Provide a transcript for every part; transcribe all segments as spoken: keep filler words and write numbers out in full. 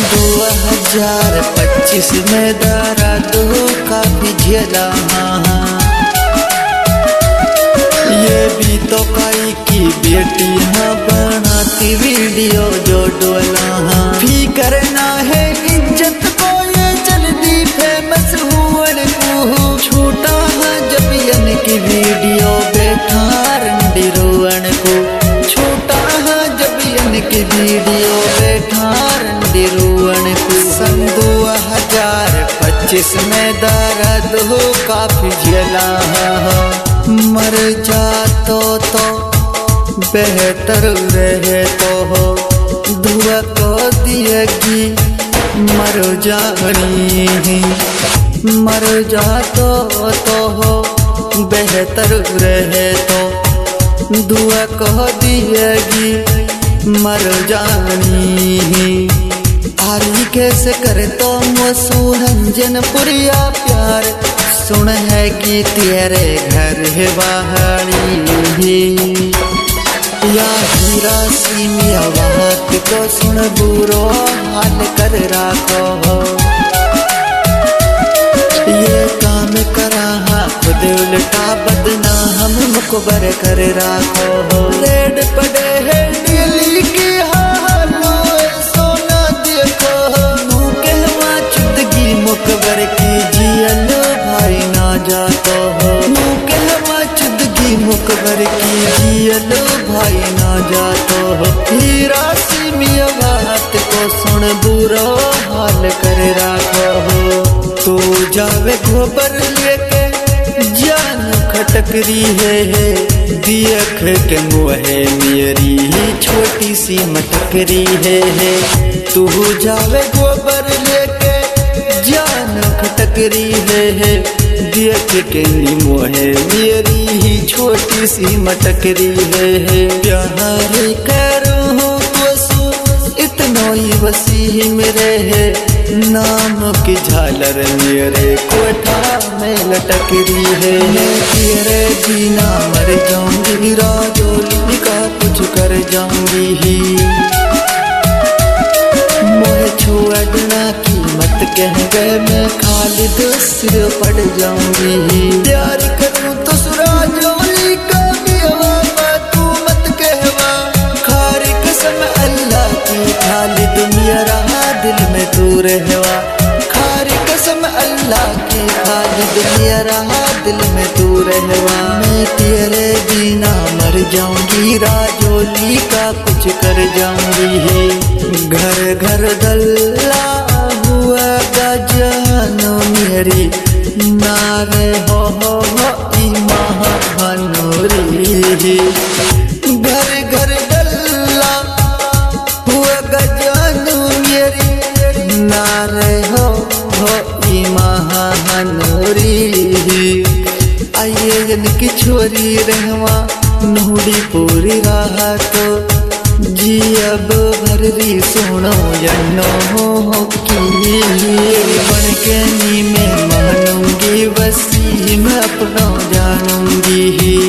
दो हजार पच्चीस में दर्द काफी झेला, ये भी तो काई की बेटी हाँ बनाती वीडियो जो डोला, फिकर ना है इज्जत को ये जल्दी फेमस हुए को, छोटा हाँ जब यन की वीडियो बैठा रंडी रोवन को, छोटा हाँ जब यन की वीडियो बैठा रंडी रोवन को। सन दो हजार पच्चीस में दर्द हो काफी झेला, मर जातो तो बेहतर रहे तो हो, दुआ को दिएगी मर जानी, मर जातो तो हो बेहतर रहे तो, दुआ को दिएगी मर जानी। आरी कैसे करे तो मो रंजन पुरिया प्यार, सुन है कि तेरे घर है बहारी, या हीरा सीमिया बात को सुन बुरो हाल कर राखो, ये काम करा खुद उल्टा बदना हम मुकबर कर राखो। रेड पड़े है दिल्ली की हालो सोना देखो, नू कहवा चुदगी मुकबर की जियल भाई ना जातो हो, नू कहवा चुदगी मुकबर की जियल भाई ना जातो हो। हीरा सीमिया बात को सुन बुरो हाल कर राखो हो, तो जावे गोबर लेके जान खटकरी है, है देख के मुहे मेरी छोटी सी मटकरी है, है तू जावे गोबर लेके जान खटकरी है, है देख के मुहे मेरी छोटी सी मटकरी है, है प्यार करूँ तो इतना ही वसी मेरे है, नाम की झालर मेरे कोठा में लटक रही है, मैं तेरे बिना मर जाऊंगी, राजोली का कुछ कर जाऊंगी ही, मोहे छोड़ना की मत कह गए मैं खालिद सिर पड़ जाऊंगी ही, प्यार करूं तो सुराजोली का भी हवा तू मत कहवा, खारी कसम अल्लाह की खालिद मेरा दिल में तू रहवा, खारी कसम अल्लाह की खालिद मेरा दिल में तू रहवा, मैं तेरे बिना मर जाऊंगी, राजोली का कुछ कर जाऊंगी, घर घर दल्ला हुआ गजानो मेरी नारे हो हो हो महानूरी, घर घर दल्ला हुआ गजानो मेरी नारे हो हो महानूरी, आइए इनकी छोरी रहवा नूड़ी पूरी राहत, जी अब भररी सुनो जन्नो हो की, बन के नी में मानूंगी वसी मैं अपना जानूंगी ही,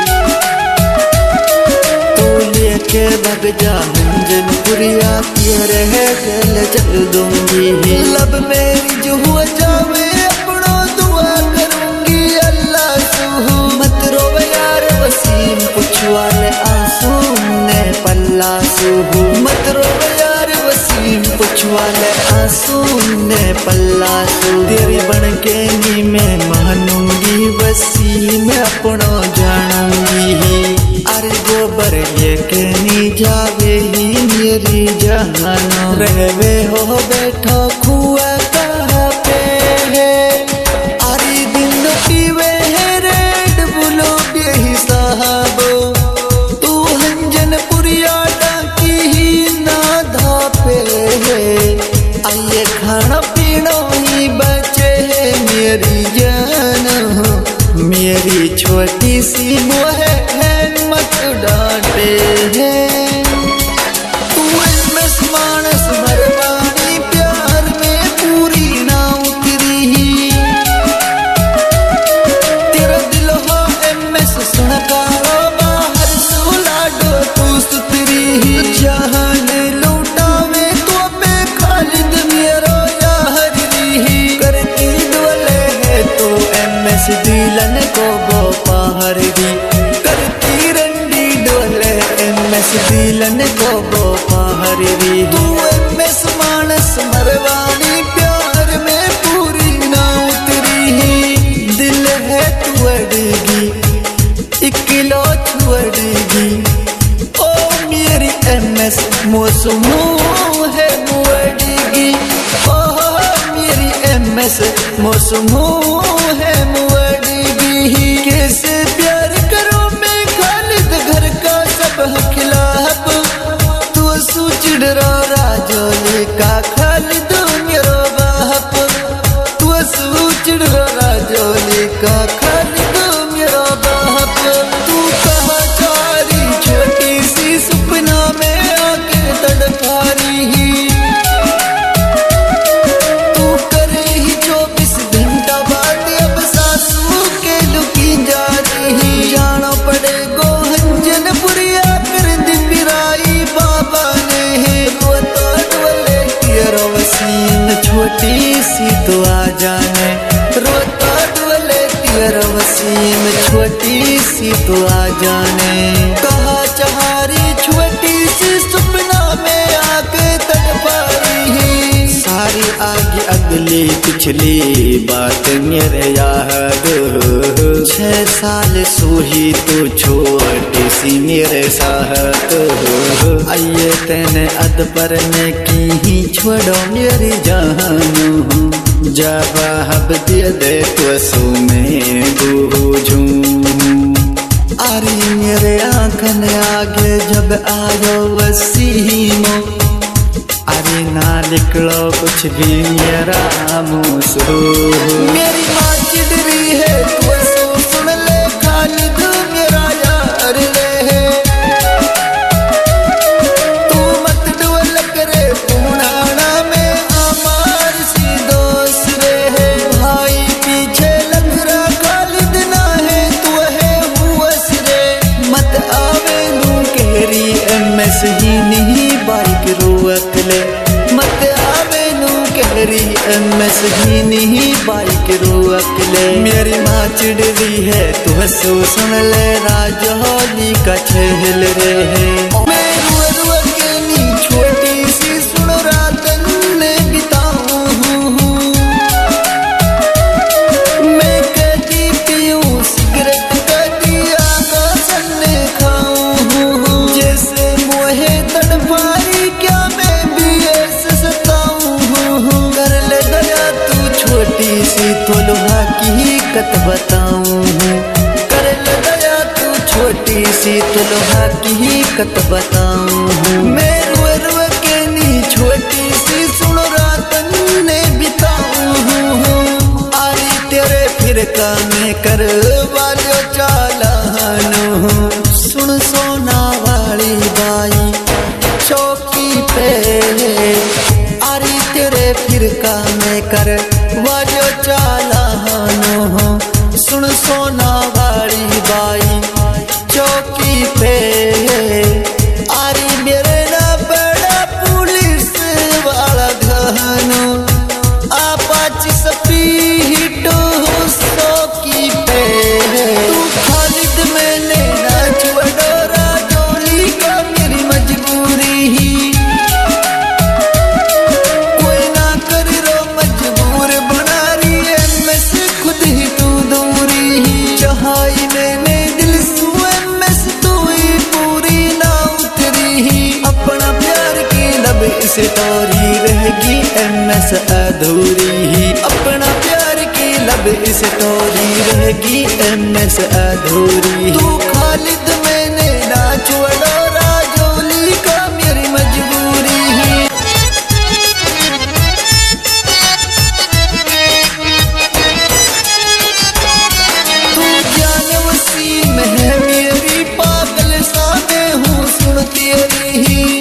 तो लेके भग जा हंजन पुरिया तेरे है गल चल दूंगी ही, लब मेरी जो हुआ जावे अपना दुआ करूंगी अल्लाह सुहू, मत रोवे यार वसीम पुछवाले आंसू ने पल्ला सुहू, मत रोवे यार वसीम पुछवाले आंसू ने पल्ला सू, तेरी बन के नी मैं मानूंगी वसी मैं अपना जानूंगी ही, अरे गोबर लेके नी जावे ही मेरी जहानो, रहवे हो बैठो खुआ कहाँ पे है, अरे दिन पीवे है रेड बुलो यही साहबो, तू हंजन पुरिया डाकी ही ना धापे है, आइए खाना पीना ही बचे है मेरी जान, मेरी छोटी सी मोह है मत डांटे है, तू इनमें मानस मरवानी प्यार में पूरी ना उतरी ही, तेरा दिल हो एम एस सुनकारो बाहर सुला दो तू सुतरी ही, जहान लौटावे तो पे खालिद को वो पाहर दी करती रंडी डोले एम एस दिलन को वो पाहर दी। तू एम एस मानस मरवानी प्यार में पूरी ना उतरी दिल है तू अड़गी एक किलो छुड़गी ओ मेरी एम एस मौसम है मुअड़गी ओ मेरी एम एस मौसम है मुअड़गी। कैसे प्यार करो मैं खालिद घर का सब खिलाफ तू सूचिड़ रो राजोली का खालिद मेरो बाप तू सूचिड़ रो राजोली का खालिद मेरो बाप। तू कहा चारी छोटी सी सपना में आके तड़पारी ही तू करे ही चौबीस घंटा बाद अब सासू के लुकी जा रही जाना पड़े गो हंजन बुरिया कर दी पिराई बाबा ने रोता डोले तेरा वसीन छोटी सी तो आ जाने रोता डोले तेरा वसीन छोटी सी तो आ जाने। कहा चहारी छोटी सी सपना में आके तड़पारी सारी आगे अगली पिछली बात मेरे याद छह साल सोही तो छोटी सी मेरे साथ आइए तेने अद पर ने की छोड़ो मेरी जान जब हब दे दे तो सो में बूझूं आरी मेरे आंखन आगे जब आयो वसीमो अरे ना निकलो कुछ भी मेरा मुसो मेरी माँ चिड़री है तू सो सुन ले खालिद मेरा यार रे तू मत डोल करे पुराना में हमार सी दोस्त रे भाई पीछे लग रहा खालिद ना है तू है हुस रे मत आवे नू केरी एम एस ही नहीं बाइक रोक ले मत आवे नू कहरी एम एस ही नहीं बाइक रोक ले। मेरी माँ चिड़री है तू हंसो सुन ले राजौली का छेल रे मैं रुआ रुआ के नी छोटी सी सुन रातन ने बिताऊं मैं कदी पीऊं सिगरेट कदी आकाश ने खाऊं जैसे मोहे तड़पारी क्या मैं भी ऐसे सताऊं कर ले दया तू छोटी सी तो लोहा की कत बताऊं कर ले दया तू छोटी सी तो लोहा की कत बताऊं मैं रुए रुए के नी छोटी सी सुन रातन ने बिताऊं आरी तेरे फिर कामे कर वालो चालानो सुन सोना वाली बाई चौकी पे आरी तेरे फिर कामे कर वालो चालानो सुन सोना वाली बाई चौकी पे आरी मेरे ना बड़ा पुलिस वाला घनो आपाची स्पीडो सौकी पे तू खालिद मैंने ना छोड़ो राजौली का मेरी मजबूरी ही कोई ना कर रो मजबूर बना रही है मैं से खुद ही तू दूरी ही चाहाई मैंने दिल सुए मैं से तू ही पूरी ना उतरी ही अपना प्यार की लब इसे तोरी रहेगी एम एस अधूरी ही अपना प्यार की लब इसे तोरी रहेगी एम एस अधूरी तू खालिद मैंने ना छोड़ो राजौली का मेरी मजबूरी ही तू जान वसीम है मेरी पागल सा मैं हूँ सुन तेरी ही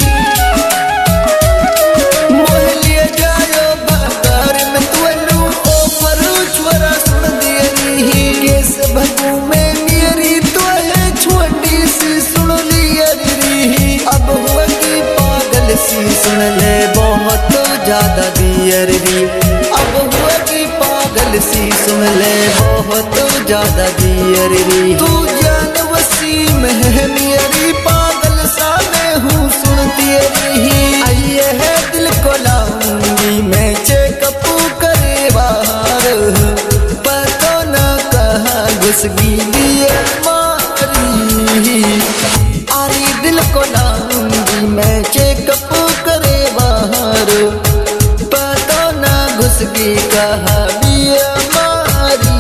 मोह लिया जायो बाजार में तू लू ओफर छोरा सुन तेरी ही केस भगू में मेरी तो है छोटी सी सुन लिया री अब हुआ की पागल सी सुन ले बहुत ज्यादा दियर री अब हुआ की पागल पागल सी सुन ले बहुत ज्यादा दियर री तू जान वसीम है मेरी पागल सा मैं हूँ सुनती रही आइए है दिल को लाऊंगी मैं चेकअप करे बाहर पता न कहाँ घुस गई मारी आरी दिल को लाऊंगी मैं चेकअप करे बाहर पता न घुस गई कहाँ बीमारी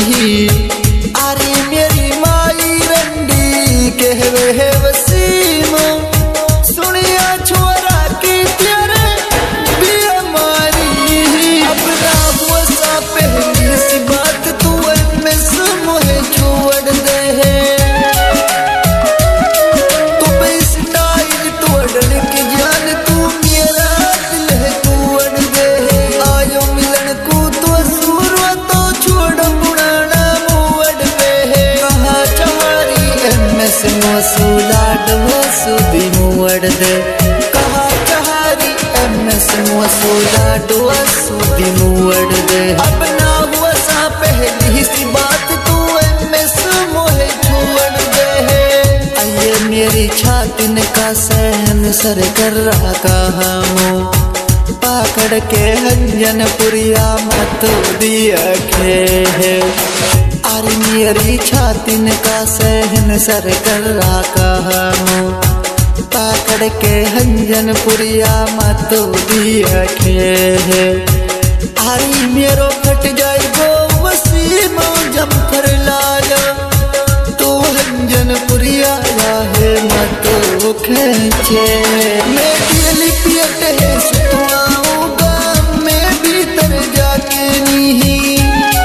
आरी मेरी माई रंडी कहवे है वसीम सुनिया छोरा की तेरे बीमारी अब ना हुआ सा पहली सी बात तू में मोहे छोड़ दे तू स्टाइल तोड़ने की जान तू मेरा दिल है तोड़ दे आयो मिलन को तो सूरवा तो छोड़ पुराना मोड़ पे कहा चारी एमएस मसूला डोसुदी मोड़ दे कहा चारी एमएस मसूला डोसुदी मोड़ दे अब ना हुआ सा पहली सी बात तू एमएस मोहे छोड़ दे आइए मेरी छातिन का सहन सर कर रहा कहा पाकड़ के हंजन पुरिया मत दिया खे है अरे मेरी छातिन का सहन सर कर रहा कहा पाकड़ के हंजन पुरिया मत दिया खे है अरे मेरो फट जाए गो वसीम जमकर लाला तो हंजन पुरिया है मत खेचे मैं दिल पियट है सुतवाऊंगा मैं भीतर जाके नहीं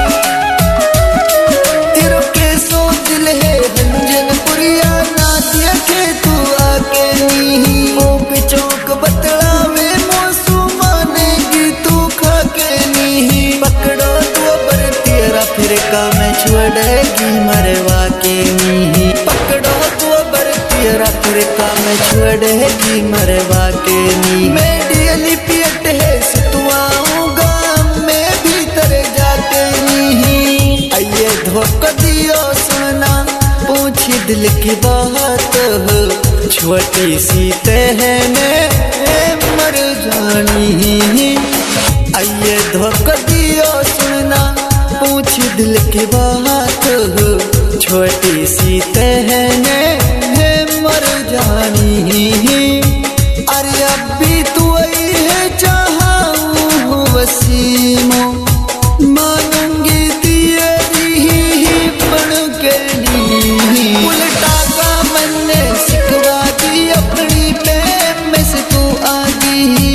तेरे के सो दिल है हंजन पुरिया ना दिया के तू आके नहीं ओक चौक बतलावे मौसू मानेगी तू खा के नहीं पकड़ो तो पर तेरा फिर का मैं छोड़ेगी मरवा के नहीं पकड़ो तो पर तेरा फिर का मैं छोड़ेगी मरवा के नहीं मैं डेली पियट है सुतवाऊंगा मैं भीतर जाके नहीं आइए धोखा दियो सुनना पूछी दिल की बात हो छोटी सी तहने मर जानी आइए धोखा दियो सुनना पूछी दिल की बात हो छोटी सी तहने मर जानी अरे अब भी तू आई है चाहूँ वसीमो मानूंगी तेरी बन के नी उल्टा का मन ने सिखवा दी अपनी प्रेम में से तू आ गई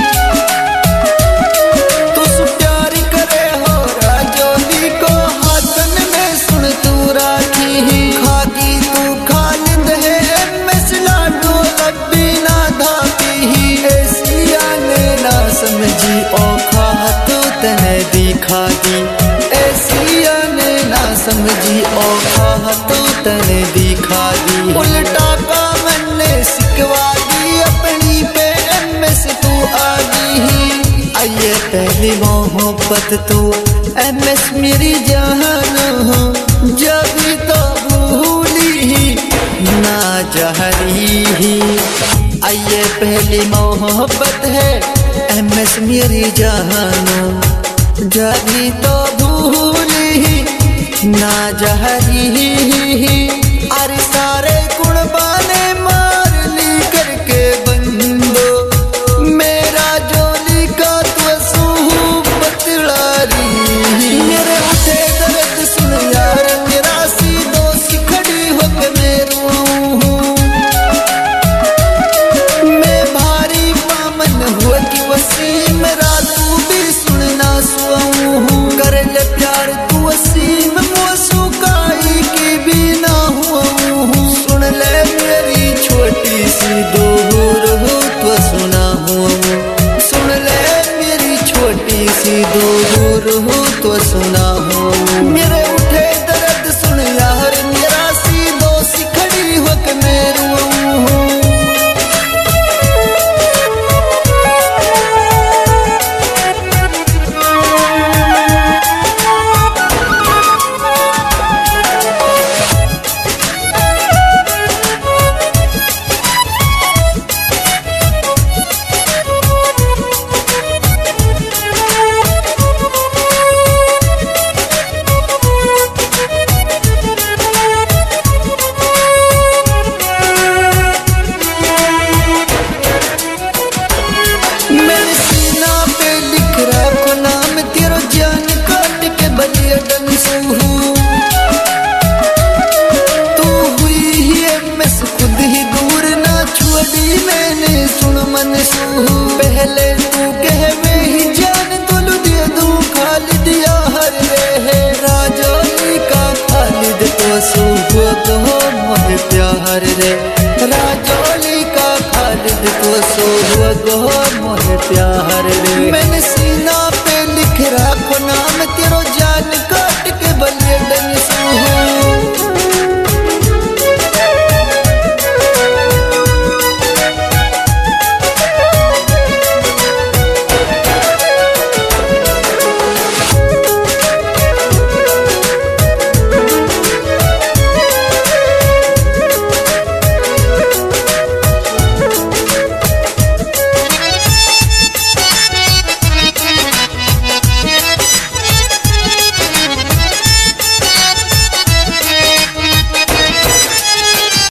तू प्यारी करे हो राजोली को हाथन में सुन तू राखी खागी तू खालिद है मसला तो लब्बी ना धाती ऐसिया ने ना समझी औखा तो तने दिखा दी ऐसिया ने ना समझी औखा तो तने दिखा दी उल्टा का मन ने सिखवा दी अपनी प्रेम में से तू आ गई आइए पहली मोहब्बत तू एमएस मेरी जान हो जब तो भूली ना जहरी आइए पहली मोहब्बत है एमएस मेरी जान जब तो भूली ना जहरी अरे सारे कुर्बाने मार ली करके बंदो मेरा जोली का तो सूह बतलारी मेरे उठे दर्द सुन यार मेरा सीधो सी खड़ी होके मेरो मैं भारी पामन हुआ कि वसीम रातू भी सुनना सुआऊं कर ले प्यार तू वसीम मोसू काई की भी ना हुआ सुन ले मेरी छोटी सी दूर हो तो सुना हूँ सुन ले मेरी छोटी सी दूर हो तो सुना